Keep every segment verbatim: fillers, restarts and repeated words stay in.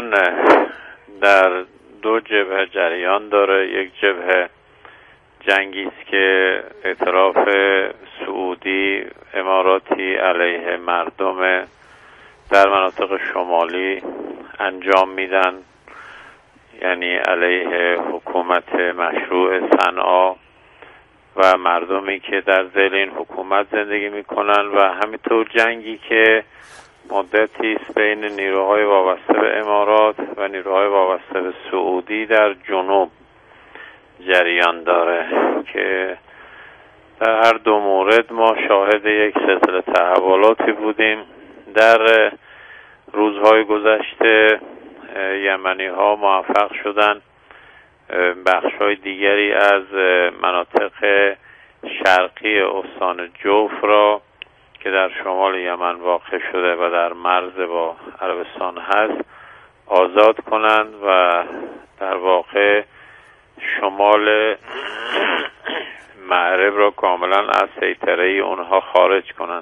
یمن در دو جبهه جریان داره. یک جبهه جنگی است که اطراف سعودی اماراتی علیه مردم در مناطق شمالی انجام میدن، یعنی علیه حکومت مشروع صنعا و مردمی که در ذیل این حکومت زندگی میکنن، و همینطور جنگی که مدتی است بین نیروهای وابسته به امارات و نیروهای وابسته به سعودی در جنوب جریان داره که در هر دو مورد ما شاهد یک سلسله تحولاتی بودیم. در روزهای گذشته یمنی ها موفق شدن بخش‌های دیگری از مناطق شرقی استان جوف را که در شمال یمن واقع شده و در مرز با عربستان هست آزاد کنند و در واقع شمال معرب را کاملا از سیطره اونها خارج کنند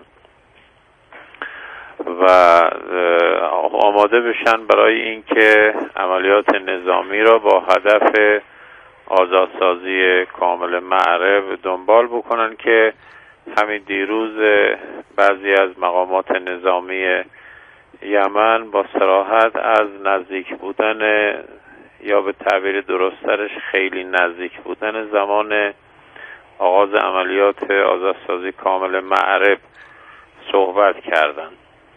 و آماده بشن برای اینکه عملیات نظامی را با هدف آزادسازی کامل معرب دنبال بکنن که همین دیروز بعضی از مقامات نظامی یمن با صراحت از نزدیک بودن، یا به تعبیر درست‌ترش خیلی نزدیک بودن زمان آغاز عملیات آزادسازی کامل معرب صحبت کردند.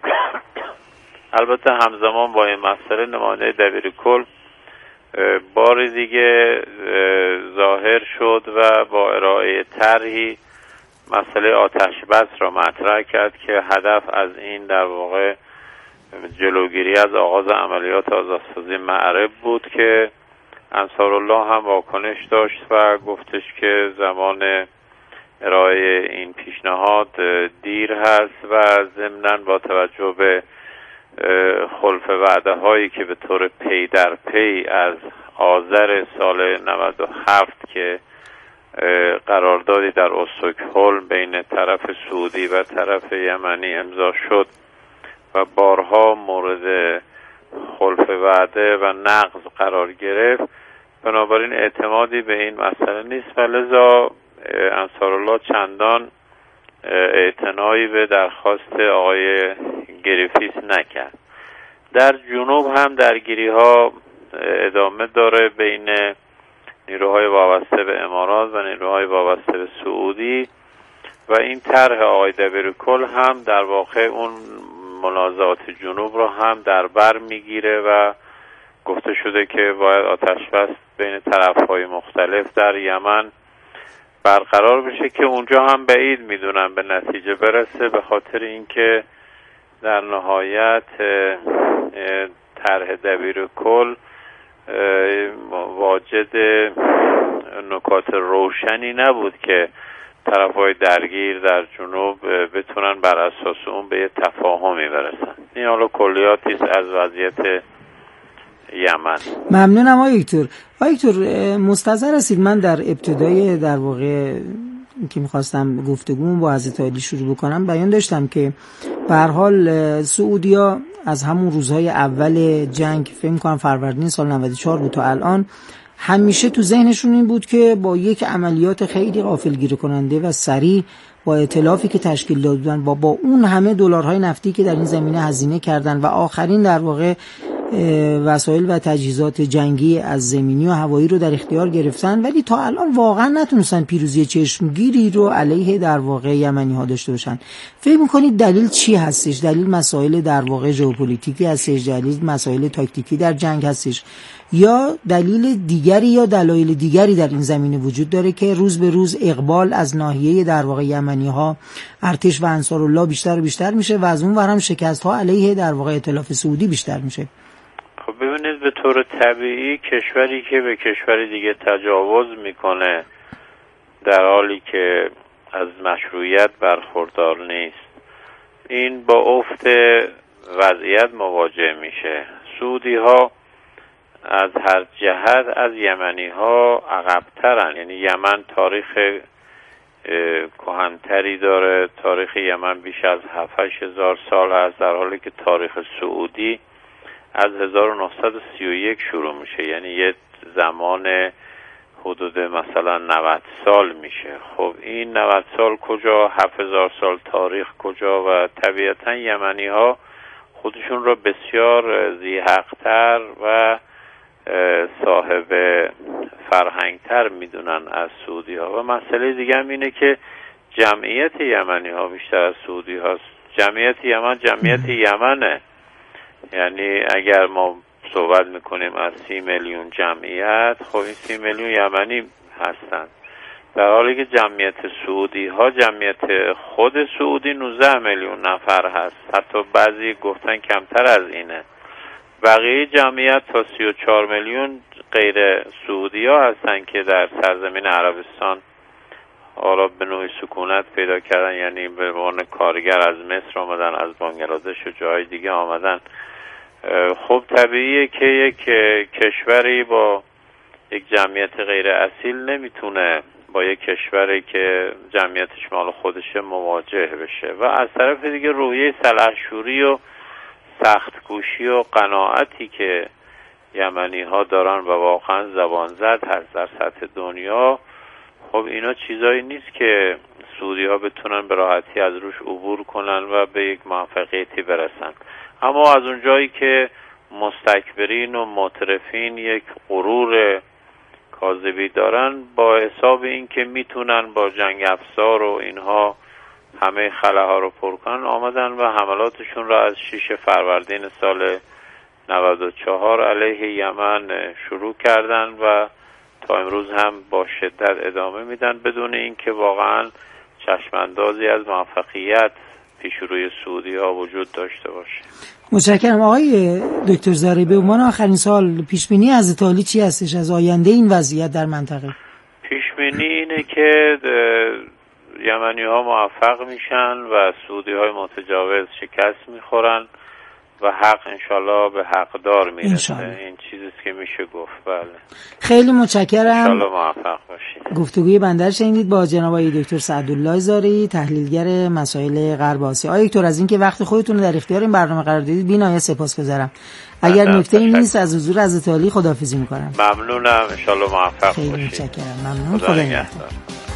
البته همزمان با این مسئله نماینده دبیرکل بار دیگه ظاهر شد و با ارائه طرحی مسئله آتش بس را مطرح کرد که هدف از این در واقع جلوگیری از آغاز عملیات آزادسازی معرب بود که انصارالله هم واکنش داشت و گفتش که زمان ارائه این پیشنهاد دیر هست و ضمناً با توجه به خلف وعده هایی که به طور پی در پی از آذر سال نود و هفت که قراردادی در استکهلم بین طرف سعودی و طرف یمنی امضا شد و بارها مورد خلف وعده و نقض قرار گرفت، بنابراین اعتمادی به این مسئله نیست و لذا انصارالله چندان اعتنایی به درخواست آقای گریفیس نکرد. در جنوب هم درگیری ها ادامه داره بین نیروهای وابسته به امارات و نیروهای وابسته به سعودی و این طرح آقای دبیرکل هم در واقع اون منازعات جنوب رو هم در بر میگیره و گفته شده که باید آتش بس بین طرف‌های مختلف در یمن برقرار بشه که اونجا هم بعید میدونم به نتیجه برسه، به خاطر اینکه در نهایت طرح دبیرکل واجد نکات روشنی نبود که طرف‌های درگیر در جنوب بتونن بر اساس اون به تفاهمی برسن. این حالا کلیاتی است از وضعیت یمن. ممنونم آقای دکتر. آقای دکتر مستحضر هستید من در ابتدای در واقع که میخواستم گفتگومو با حضرت عالی شروع بکنم بیان داشتم که به هر حال سعودیا از همون روزهای اول جنگ فکر می‌کنم فروردین سال نود و چهار بود تا الان همیشه تو ذهنشون این بود که با یک عملیات خیلی غافلگیر کننده و سریع با ائتلافی که تشکیل دادن با با اون همه دلارهای نفتی که در این زمینه هزینه کردن و آخرین در واقع وسایل و تجهیزات جنگی از زمینی و هوایی رو در اختیار گرفتن، ولی تا الان واقعا نتونستن پیروزی چشمگیری رو علیه در واقع یمنی ها داشته باشن. فکر میکنید دلیل چی هستش؟ دلیل مسائل در واقع ژئوپلیتیکی هستش، دلیل مسائل تاکتیکی در جنگ هستش، یا دلیل دیگری یا دلایل دیگری در این زمینه وجود داره که روز به روز اقبال از ناحیه در واقع یمنی ها ارتش و انصارالله بیشتر و بیشتر میشه و از اون ور هم شکست ها علیه در واقع ائتلاف سعودی بیشتر میشه؟ خب ببینید، به طور طبیعی کشوری که به کشور دیگه تجاوز میکنه در حالی که از مشروعیت برخوردار نیست، این با افت وضعیت مواجه میشه. سعودی ها از هر جهت از یمنی ها عقب‌ترن، یعنی یمن تاریخ کهن‌تری داره، تاریخ یمن بیش از هفت هشت هزار سال هست، در حالی که تاریخ سعودی از هزار و نهصد و سی و یک شروع میشه، یعنی یه زمان حدود مثلا نود سال میشه. خب این نود سال کجا، هفت هزار سال تاریخ کجا؟ و طبیعتا یمنی ها خودشون رو بسیار ذی‌حق‌تر و صاحب فرهنگتر میدونن از سعودی ها. و مسئله دیگه هم اینه که جمعیت یمنی ها بیشتر از سعودی هاست. جمعیت یمن جمعیت یمنه، یعنی اگر ما صحبت میکنیم از سی میلیون جمعیت، خب این سی میلیون یمنی هستن، در حالی که جمعیت سعودی ها، جمعیت خود سعودی نوزده میلیون نفر هست، حتی بعضی گفتن کمتر از اینه. بقیه جمعیت تا سی و چهار میلیون غیر سعودی ها هستن که در سرزمین عربستان حالا به نوعی سکونت پیدا کردن، یعنی به عنوان کارگر از مصر آمدن، از بنگلادش و جای دیگه آمدن. خب طبیعیه که یک کشوری با یک جمعیت غیر اصیل نمیتونه با یک کشوری که جمعیتش مال خودشه مواجه بشه. و از طرف دیگه روحیه سلحشوری و سخت‌کوشی و قناعتی که یمنی ها دارن و واقعا زبان زد هست در سطح دنیا، خب اینا چیزایی نیست که سعودی ها بتونن به راحتی از روش عبور کنن و به یک موفقیتی برسن. اما از اونجایی که مستکبرین و معترفین یک غرور کاذبی دارن، با حساب این که میتونن با جنگ افزار و اینها همه خلاها رو پر کنن، آمدن و حملاتشون را از شش فروردین سال نود و چهار علیه یمن شروع کردن و تا امروز هم با شدت ادامه میدن، بدون اینکه واقعا چشماندازی از موفقیت پیش روی سعودی ها وجود داشته باشه. متشکرم. آقای دکتر زارعی، به عنوان آخرین سال پیشبینی حضرت عالی چی هستش از آینده این وضعیت در منطقه؟ پیشبینی اینه که یمنی ها موفق میشن و سعودی های متجاوز شکست میخورن و حق انشالله به حقدار میرسه. این چیزیست که میشه گفت. بله، خیلی متشکرم. انشالله موفق باشید. گفتگوی بنده شنیدید با جناب آقای دکتر سعدالله زارعی، تحلیلگر مسائل غرب آسیا. آقای دکتر، از اینکه وقت خودتون رو در اختیار این برنامه قرار دادید بی‌نهایت سپاسگزارم. اگر نکته‌ای نیست از حضور حضرت عالی خداحافظی می‌کنم. ممنونم، انشالله موفق باشید. خیلی متشکرم. ممنون. خدا نگهدار.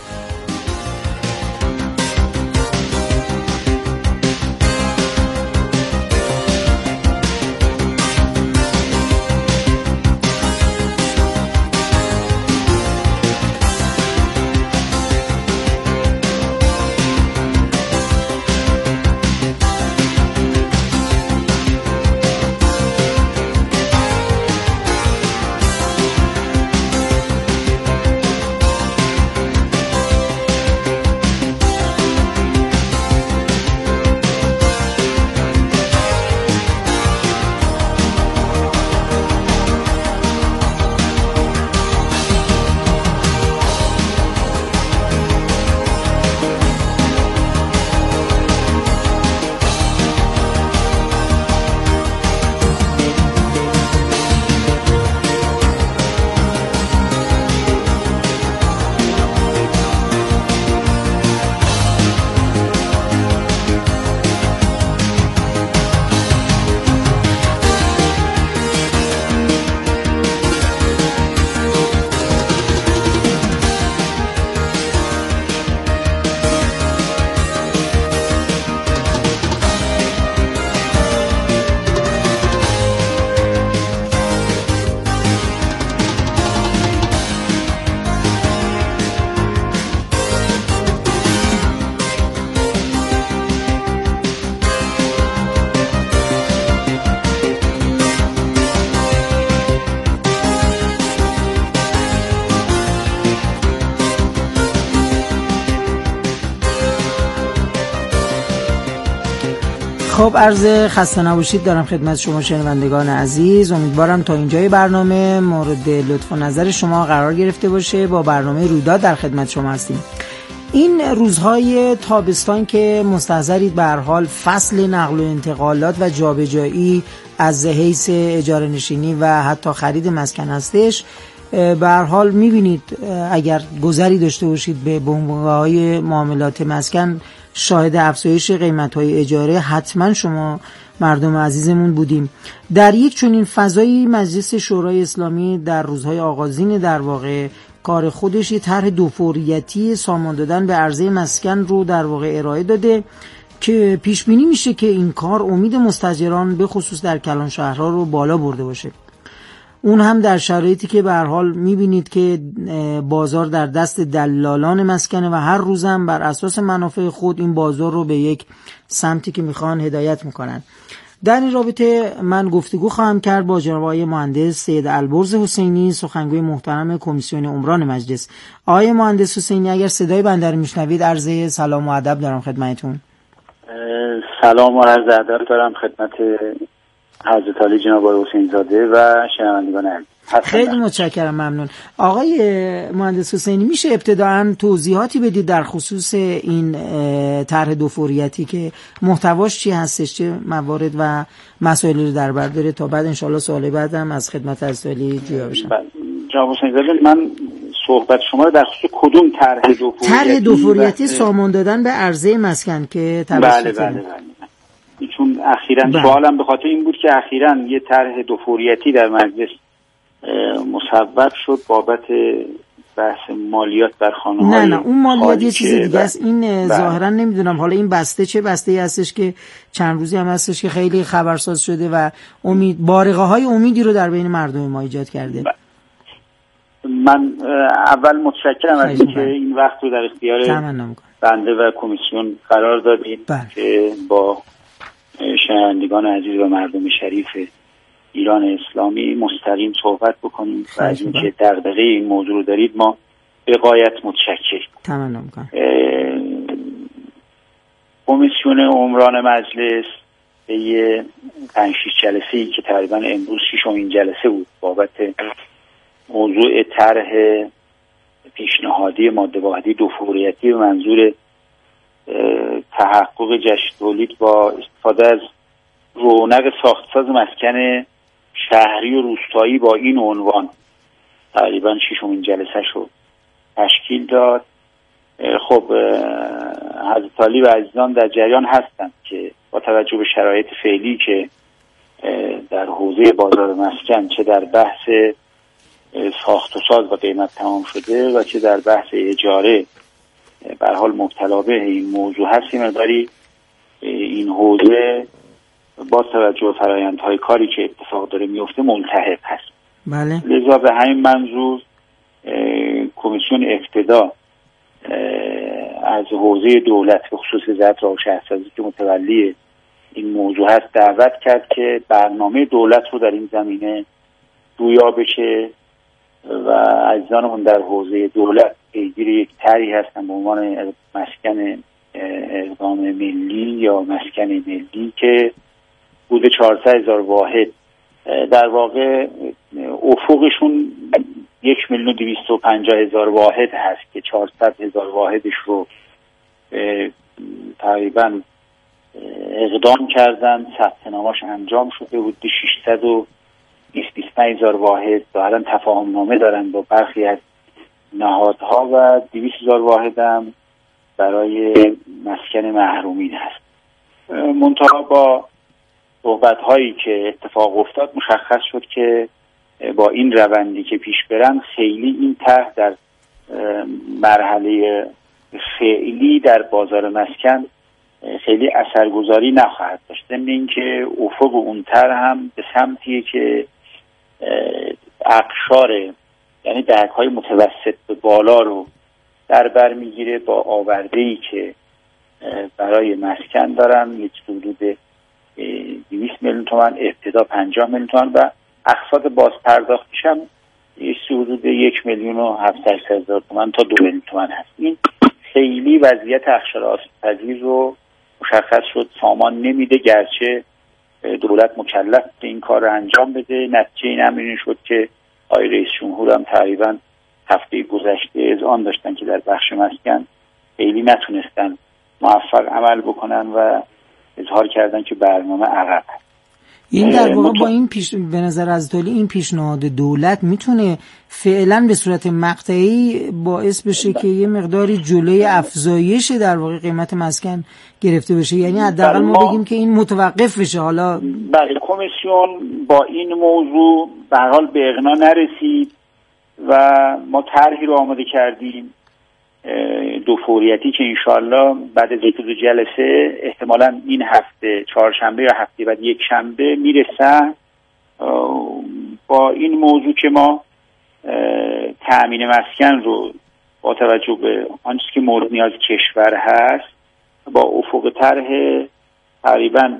خب عرض خسته نباشید دارم خدمت شما شنوندگان عزیز. امیدوارم تا اینجای برنامه مورد لطف و نظر شما قرار گرفته باشه. با برنامه رویداد در خدمت شما هستیم. این روزهای تابستان که مستحضرید به هر حال فصل نقل و انتقالات و جابجایی از حیث اجاره نشینی و حتی خرید مسکن هستش، به هر حال میبینید اگر گذری داشته باشید به بنگاه‌های معاملات مسکن، شاهد افزایش قیمت‌های اجاره حتما شما مردم عزیزمون بودیم. در یک چنین فضایی مجلس شورای اسلامی در روزهای آغازین در واقع کار خودش یه طرح دوفوریتی سامان دادن به عرضه مسکن رو در واقع ارائه داده که پیش بینی میشه که این کار امید مستاجران به خصوص در کلان شهرها رو بالا برده باشه. اون هم در شرایطی که به هر حال میبینید که بازار در دست دلالان مسکنه و هر روزم بر اساس منافع خود این بازار رو به یک سمتی که میخوان هدایت میکنن. در این رابطه من گفتگو خواهم کرد با جناب آقای مهندس سید البرز حسینی، سخنگوی محترم کمیسیون عمران مجلس. آقای مهندس حسینی اگر صدای بنده رو میشنوید عرض سلام و ادب دارم خدمتتون. سلام و عرض ادب دارم خدمت حضرت علی جناب آقای حسین زاده و شنوندگان عزیز. خیلی متشکرم، ممنون. آقای مهندس حسینی میشه ابتداً توضیحاتی بدید در خصوص این طرح دوفوریتی که محتواش چی هستش، چه موارد و مسائلی رو در بر داره، تا بعد انشالله سوال بعدم از خدمت حضرت علی جویا بشم. جناب حسین زاده، من صحبت شما رو در خصوص کدوم طرح دوفوریتی طرح دوفوریتی سامان دادن به عرضه مسکن که بله بله بله چون اخیراً سوالم به خاطر این بود که اخیراً یه طرح دوفوریتی در مجلس مصوب شد بابت بحث مالیات بر خانه‌های نه نه اون مالیات یه چیز دیگه است. این ظاهرا نمیدونم حالا این بسته چه بسته‌ای هستش که چند روزی هم هستش که خیلی خبرساز شده و امید بارقه‌های امیدی رو در بین مردم ما ایجاد کرده. من اول متشکرم از اینکه این وقت رو در اختیار بنده و کمیسیون قرار دادید که با شنوندگان عزیز و مردم شریف ایران اسلامی مستقیم صحبت بکنیم و از اینکه دغدغه این موضوع رو دارید ما به غایت متشکریم. تمام می‌کنم. کمیسیون عمران مجلس به یه پنج شش جلسه‌ای که تقریبا امروز ششمین جلسه بود بابت موضوع طرح پیشنهادی ماده واحدی دوفوریتی به منظور تحقق جشن تولید با استفاده از رونق ساختساز مسکن شهری و روستایی با این عنوان تقریبا ششمین جلسه شو تشکیل داد. خب حضرت علی و عزیزان در جریان هستند که با توجه به شرایط فعلی که در حوزه بازار مسکن چه در بحث ساخت و ساز و قیمت تمام شده و چه در بحث اجاره به هر حال مبتلا به این موضوع هستیم، ولی این حوزه با توجه به فرآیندهای کاری که اتفاق داره میفته ملتهب هست. بله. لذا به همین منظور کمیسیون ابتدا از حوزه دولت به خصوص وزارت راه و شهرسازی که متولی این موضوع هست دعوت کرد که برنامه دولت رو در این زمینه جویا بشه و عزیزانمون در حوزه دولت پیگیر یک طرحی هستن به عنوان مسکن اقدام ملی یا مسکن ملی که بوده چهارصد هزار واحد، در واقع افقشون یک میلیون و دویست و پنجاه هزار واحد هست که چهارصد هزار واحدش رو تقریبا اقدام کردن، ثبت نامش انجام شده بود. ششصد و بیست بیست و پنج هزار واحد ظاهرا تفاهم نامه دارن با برخی از نهادها و دویست هزار واحد هم برای مسکن محرومین هست. منتها با صحبت هایی که اتفاق افتاد مشخص شد که با این روندی که پیش برن خیلی این طرح در مرحله فعلی در بازار مسکن خیلی اثرگذاری نخواهد داشت. ضمن اینکه افق اون طرح هم به سمتیه که اقشار یعنی دهک‌های متوسط به بالا رو در بر میگیره با آورده‌ای که برای مسکن دارن یک حدود دویست میلیون تومان، ابتدا پنجاه میلیون تومان و اقساط باز پرداختیش هم یک حدود یک میلیون و هفتصد هزار تومان تا دو میلیون تومان هست. این خیلی وضعیت اقشار آسیب‌پذیر رو مشخص شد سامان نمیده، گرچه دولت مکلف به این کار رو انجام بده. نتیجه این همین شد که آقای رئیس جمهور هم تقریبا هفته گذشته اذعان داشتن که در بخش مسکن خیلی نتونستن موفق عمل بکنن و اظهار کردن که برنامه عقب هست. این در واقع با این پیش به نظر از تولی این پیشنهاد دولت میتونه فعلا به صورت مقطعی باعث بشه که یه مقداری جلوی افزایش در واقع قیمت مسکن گرفته بشه، یعنی حداقل ما بگیم که این متوقف بشه. حالا بله، کمیسیون با این موضوع به هر حال به اقناع نرسید و ما طرحی رو آماده کردیم دو فوریتی که انشالله بعد از یک دو جلسه احتمالاً این هفته چهارشنبه یا هفته بعد یک شنبه میرسه. با این موضوع که ما تأمین مسکن رو با توجه به آنچه که مورد نیاز کشور هست با افق طرح تقریباً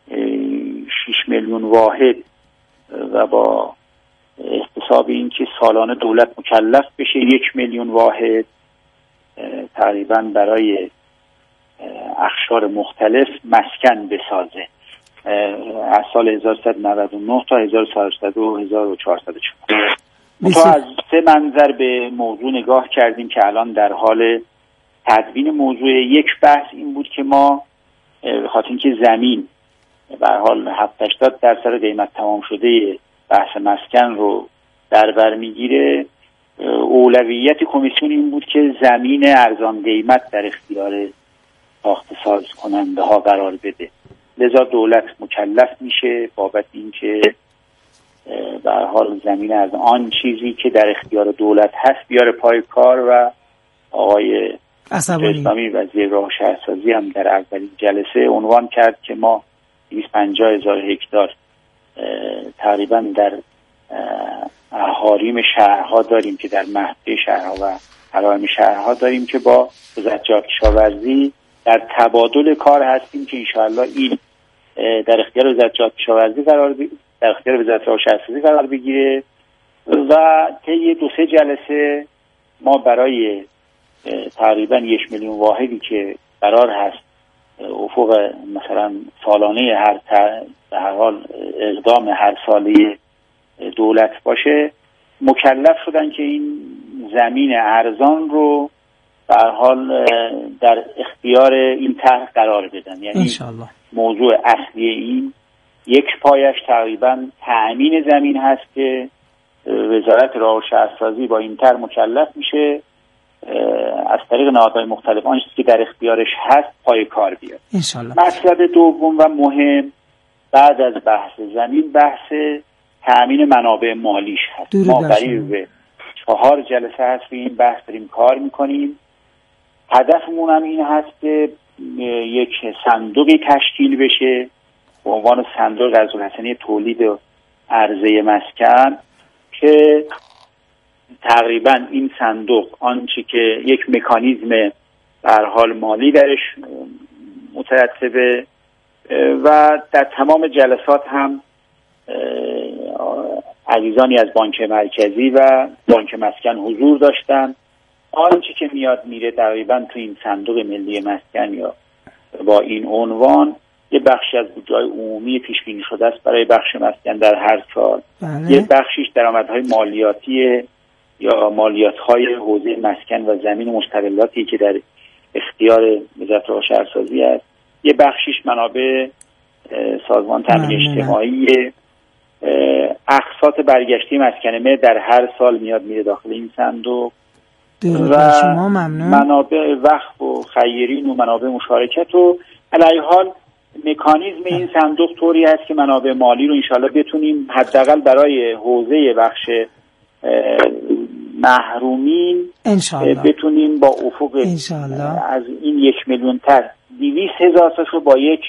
شش میلیون واحد و با احتساب این که سالانه دولت مکلف بشه یک میلیون واحد تقریبا برای اقشار مختلف مسکن بسازه از سال هزار و سیصد و نود و نه تا هزار و چهارصد و هزار و چهارصد و چهار. ما از سه منظر به موضوع نگاه کردیم که الان در حال تدوین موضوع. یک بحث این بود که ما خاطر اینکه زمین به هر حال هفتاد هشتاد درصد قیمت تمام شده بحث مسکن رو در بر میگیره، اولویت کمیسیون این بود که زمین ارزان قیمت در اختیار ساخت ساز کننده ها قرار بده. لذا دولت مکلف میشه بابت این که به هر حال زمین از آن چیزی که در اختیار دولت هست بیاره پای کار. و آقای اسلامی وزیر راه و شهرسازی هم در اولین جلسه عنوان کرد که ما دویست و پنجاه هزار هکتار تقریبا در احاریم شهرها داریم که در مهده شهرها و حرائم شهرها داریم که با وزارت کشاورزی در تبادل کار هستیم که انشاءالله این در اختیار وزارت کشاورزی قرار بگیره، در اختیار وزارت راه و شهرسازی قرار بگیره و طی دو سه جلسه ما برای تقریبا یک میلیون واحدی که قرار هست افق مثلا سالانه هر در هر حال اقدام هر ساله دولت باشه مکلف شدن که این زمین ارزان رو به هر حال در اختیار این طرح قرار بدن. یعنی انشالله موضوع اصلی این یک پایش تقریبا تأمین زمین هست که وزارت راه و شهرسازی با این طرح مکلف میشه از طریق نهادهای مختلف آن چیزی که در اختیارش هست پای کار بیاد انشالله. مطلب دوم و مهم بعد از بحث زمین بحث تأمین منابع مالیش هست. ما برای چهار جلسه هست به این بحث داریم کار میکنیم. هدفمون هم این هست که یک صندوقی تشکیل بشه به عنوان صندوق قرض‌الحسنه تولید و عرضه مسکن که تقریبا این صندوق آنچه که یک مکانیزم به هر حال مالی درش مترتبه و در تمام جلسات هم عزیزانی از بانک مرکزی و بانک مسکن حضور داشتن. آنچه که میاد میره تقریبا تو این صندوق ملی مسکن یا با این عنوان یه بخشی از بودجه‌های عمومی پیش بینی شده است برای بخش مسکن در هر سال. بله. یه بخشیش درآمدهای مالیاتی یا مالیات‌های حوزه مسکن و زمین و مشتغلاتی که در اختیار وزارت راه و شهرسازی است. یه بخشیش منابع سازمان تامین اجتماعی، اقساط برگشتی مسکن مه در هر سال میاد میره داخل این صندوق و شما ممنون. منابع وقف و خیرین و منابع مشارکت و علیه حال مکانیزم این صندوق طوری هست که منابع مالی رو انشالله بتونیم حداقل برای حوزه بخش محرومین انشالله بتونیم با افق انشالله از این یک میلیون تر دویست هزار تاشو با یک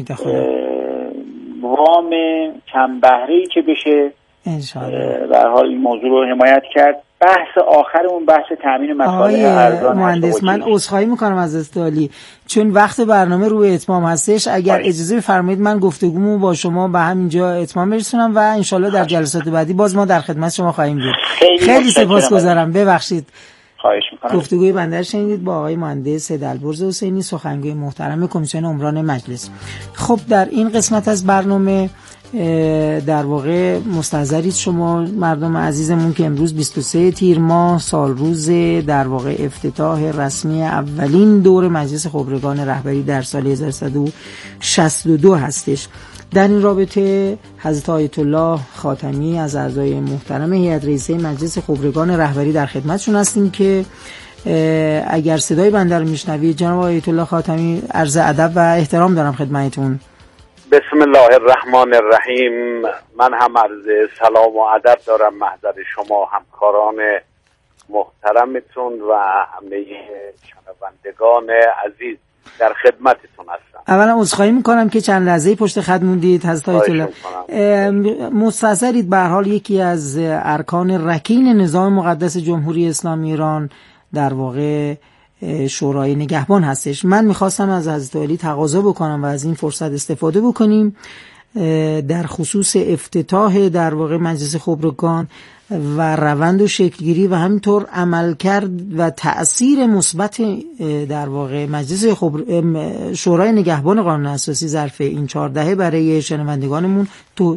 وام کم بهره‌ای که بشه انشالله به هر حال این موضوع رو حمایت کرد. بحث آخرمون بحث تامین مصالح ارزان مهندس. من عذرخواهی میکنم از استالی چون وقت برنامه روی اتمام هستش. اگر آره. اجازه بفرمایید من گفتگومو با شما به همینجا اتمام برسونم و انشالله در جلسات بعدی باز ما در خدمت شما خواهیم بود. خیلی, خیلی سپاسگزارم. ببخشید. خواهش میکنم. گفتگوی بنده رو شنیدید با آقای مهندس دلبرز حسینی، سخنگوی محترم کمیسیون عمران مجلس. خب در این قسمت از برنامه در واقع مستحضرید شما مردم عزیزمون که امروز بیست و سوم تیر ماه سال روز در واقع افتتاح رسمی اولین دور مجلس خبرگان رهبری در سال هزار و سیصد و شصت و دو هستش. در این رابطه حضرت آیت الله خاتمی از اعضای محترم هیئت رئیسه مجلس خبرگان رهبری در خدمتشون هستیم که اگر صدای بنده رو میشنوید جناب آیت الله خاتمی، عرض ادب و احترام دارم خدمتتون. بسم الله الرحمن الرحیم. من هم عرض سلام و ادب دارم محضر شما همکاران محترمتون و همه شنوندگان عزیز، در خدمتتون هستم. اولا عذرخواهی میکنم که چند لحظه پشت خط موندید حضرت آیت الله. مستحضرید به هر حال یکی از ارکان رکین نظام مقدس جمهوری اسلامی ایران در واقع شورای نگهبان هستش. من میخواستم از حضرت علی تقاضا بکنم و از این فرصت استفاده بکنیم در خصوص افتتاح در واقع مجلس خبرگان و روند و شکلگیری و همینطور عملکرد و تأثیر مثبت در واقع مجلس خبر... شورای نگهبان قانون اساسی ظرف این چهار دهه برای شنوندگانمون. تو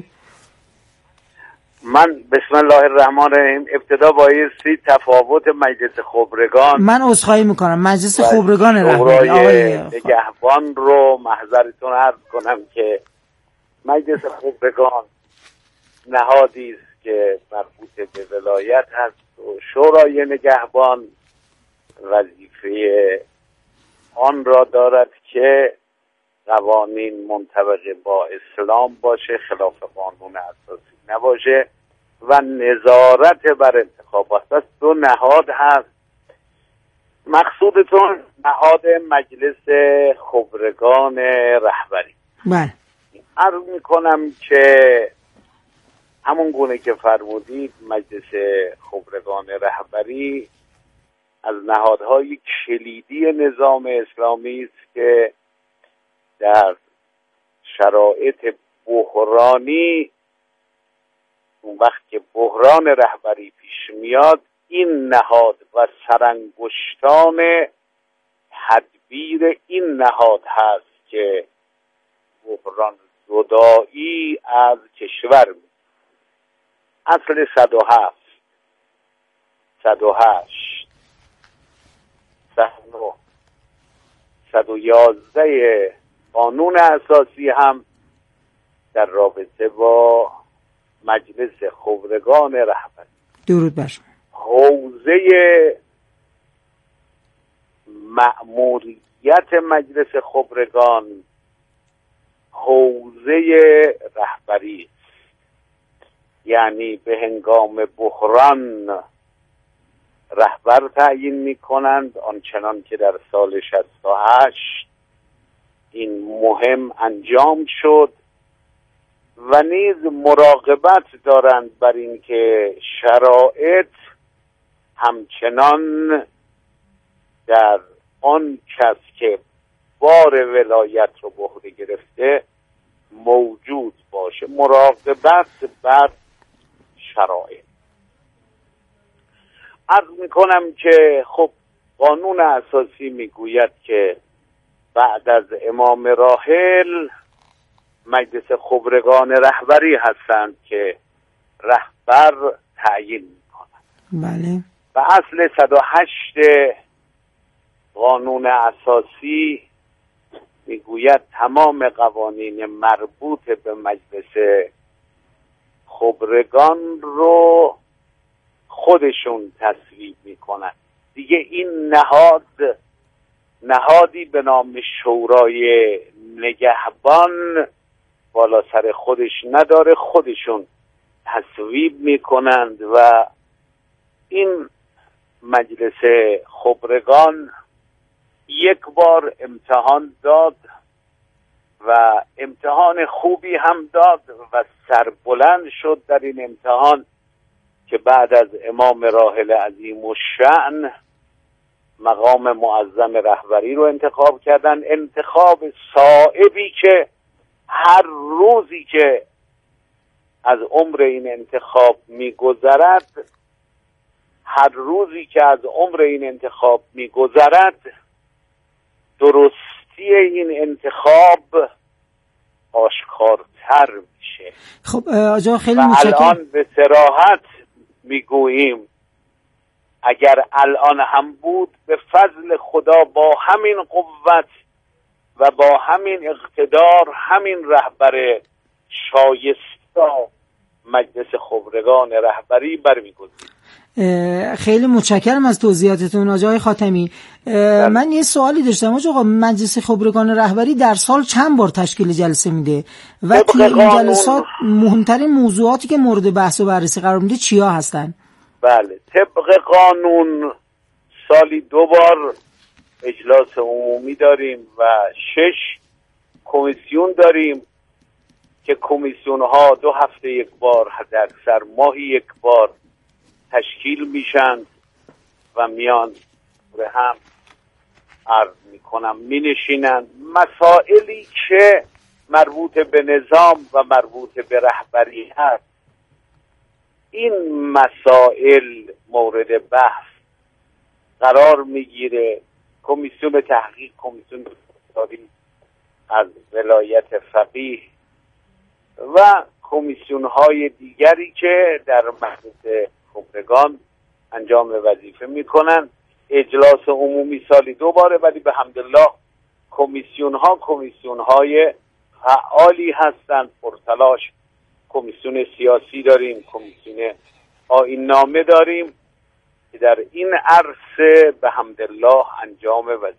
من بسم الله الرحمن الرحیم ابتدا بایستی تفاوت مجلس خبرگان، من عذرخواهی میکنم، مجلس خبرگان رهبری آقای نگهبان رو محضرتون عرض کنم که مجلس خبرگان نهادی است که مربوط به ولایت هست و شورای نگهبان وظیفه آن را دارد که قوانین منطبق با اسلام باشه، خلاف قانون اساسی نباشه و نظارت بر انتخابات. پس دو نهاد هست. مقصودتون نهاد مجلس خبرگان رهبری. بله. عرض میکنم که همون گونه که فرمودید مجلس خبرگان رهبری از نهادهای کلیدی نظام اسلامی است که در شرایط بحرانی، اون وقت که بحران رهبری پیش میاد، این نهاد و سرانگشتان تدبیر این نهاد هست که بحران زدایی از کشور می. اصل صد و هفت، صد و هشت، صد و نه، صد و یازده قانون اساسی هم در رابطه با مجلس خبرگان رهبری. درود بر شما. حوزه مأموریت مجلس خبرگان حوزه رهبری، یعنی به هنگام بحران رهبر تعیین می کنند، آنچنان که در سال شصت و هشت این مهم انجام شد، و نیز مراقبت دارند بر این که شرایط همچنان در آن کس که بار ولایت رو به عهده گرفته موجود باشه. مراقبت بر شرایط. عرض میکنم که خب قانون اساسی میگوید که بعد از امام راحل مجلس خبرگان رهبری هستند که رهبر تعیین میکنند. بله. و اصل صد و هشت قانون اساسی میگوید تمام قوانین مربوط به مجلس خبرگان رو خودشون تصویب میکنند. دیگه این نهاد نهادی به نام شورای نگهبان بالا سر خودش نداره، خودشون تصویب میکنند. و این مجلس خبرگان یک بار امتحان داد و امتحان خوبی هم داد و سربلند شد در این امتحان که بعد از امام راحل عظیم الشأن مقام معظم رهبری رو انتخاب کردن. انتخاب صائبی که هر روزی که از عمر این انتخاب میگذرد هر روزی که از عمر این انتخاب میگذرد درستی این انتخاب آشکارتر میشه. خب آجا خیلی و متشکرم. الان به صراحت میگوییم اگر الان هم بود به فضل خدا با همین قوت و با همین اقتدار همین رهبر شایسته مجلس خبرگان رهبری برمی‌گزید. خیلی متشکرم از توضیحاتتون آقای خاتمی. من یه سوالی داشتم آقا، مجلس خبرگان رهبری در سال چند بار تشکیل جلسه میده و توی این جلسات مهمترین موضوعاتی که مورد بحث و بررسی قرار میده چیا هستن؟ بله، طبق قانون سالی دو بار اجلاس عمومی داریم و شش کمیسیون داریم که کمیسیون ها دو هفته یک بار، حد اکثر ماهی یک بار تشکیل میشن و میان به هم عرض میکنم می نشینن. مسائلی که مربوط به نظام و مربوط به رهبری هست، این مسائل مورد بحث قرار میگیره. کمیسیون تحقیق، کمیسیون داری از ولایت فقیه و کمیسیون های دیگری که در مجلس خبرگان انجام وظیفه میکنن. اجلاس عمومی سالی دو باره، ولی به حمدالله کمیسیون ها کمیسیون های فعالی هستند، پرتلاش. کمیسیون سیاسی داریم، کمیسیون آیین نامه داریم که در این عرصه به حمدالله انجام وظیفه.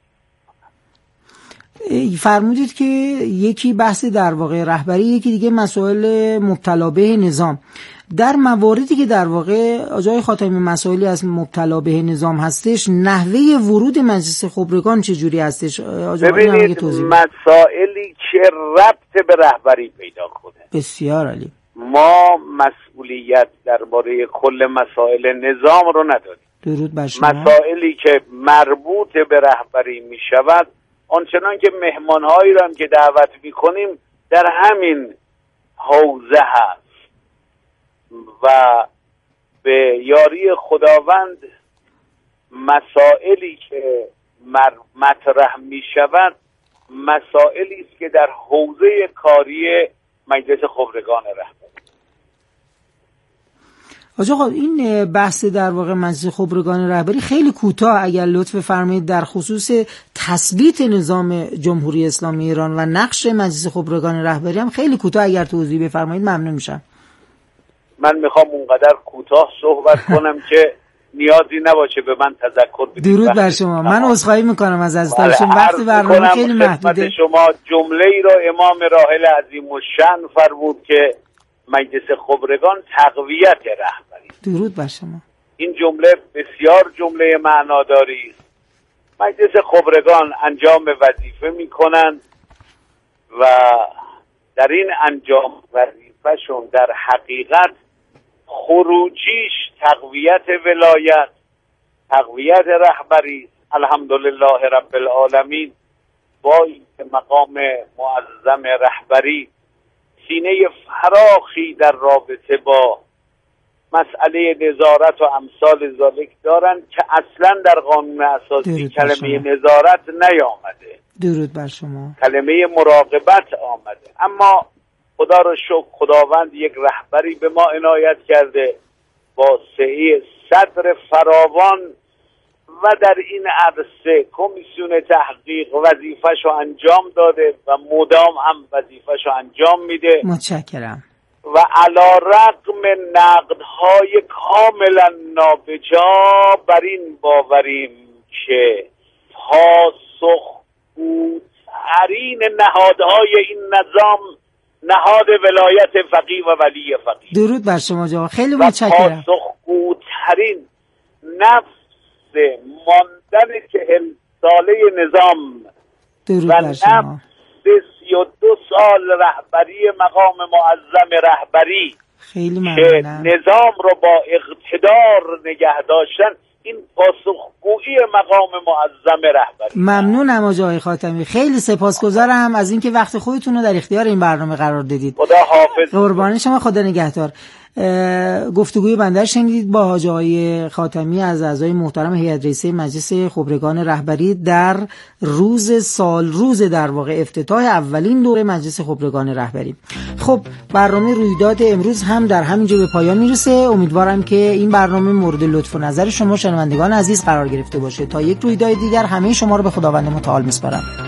فرمودید که یکی بحث در واقع رهبری، یکی دیگه مسائل مبتلا به نظام. در مواردی که در واقع آقای خاتمی مسائلی از مبتلا به نظام هستش، نحوه ورود مجلس خبرگان چجوری هستش؟ ببینید، مسائلی که ربط به رهبری پیدا کنه. بسیار عالی. ما مسئولیت درباره کل مسائل نظام رو نداریم. درود بر شما. مسائلی که مربوط به رهبری می شود، آنچنان که مهمانهایی را که دعوت می کنیم در همین حوزه هست و به یاری خداوند مسائلی که مطرح می شود مسائلی است که در حوزه کاری مجلس خبرگان رهبری. آقا این بحث در واقع مجلس خبرگان رهبری خیلی کوتاه اگر لطف فرمایید در خصوص تثبیت نظام جمهوری اسلامی ایران و نقش مجلس خبرگان رهبری هم خیلی کوتاه اگر توضیح بفرمایید ممنون میشم. من میخوام اونقدر کوتاه صحبت کنم که نیازی نباشه به من تذکر بدید. درود بر شما. من عذرخواهی میکنم از عزیزتون، وقت برنامه خیلی محدوده. شما جمله ای رو امام راحل عظیم الشأن فرمود که مجلس خبرگان تقویت رهبری. درود بر شما. این جمله بسیار جمله معناداری است. مجلس خبرگان انجام وظیفه میکنند و در این انجام وظیفهشون در حقیقت خروجیش تقویت ولایت، تقویت رهبری. الحمدلله رب العالمین با این مقام معظم رهبری سینه فراخی در رابطه با مسئله نظارت و امثال ذالک دارن که اصلا در قانون اساسی کلمه نظارت نیامده. درود بر شما. کلمه مراقبت آمده. اما خدا را شکر خداوند یک رهبری به ما عنایت کرده با سعی صدر فراوان و در این عرصه کمیسیون تحقیق وظیفه‌شو انجام داده و مدام هم وظیفه‌شو انجام میده. متشکرم. و علی رغم نقدهای کاملا نابجا بر این باوریم که پاسخگوترین نهادهای این نظام نهاد ولایت فقیه و ولی فقیه. درود بر شما جواب. خیلی متشکرم. پاسخگوترین نفس ماندن چهل ساله نظام درود و بر شما. نفس سی و دو سال رهبری مقام معظم رهبری خیلی ممنونم. که نظام رو با اقتدار نگه داشتن، این پاسخگویی مقام معظم رهبری. ممنونم آقای خاتمی، خیلی سپاسگزارم از اینکه وقت خودتون رو در اختیار این برنامه قرار دادید. خدا حافظ. قربان شما، خدا نگهدار. گفتگوی بنده شنیدید با حاج آقای خاتمی از اعضای محترم هیئت رئیسه مجلس خبرگان رهبری در روز سال روز در واقع افتتاح اولین دوره مجلس خبرگان رهبری. خب برنامه رویداد امروز هم در همینجا به پایان میرسه. امیدوارم که این برنامه مورد لطف و نظر شما شنوندگان عزیز قرار گرفته باشه. تا یک رویداد دیگر همه شما رو به خداوند متعال میسپارم.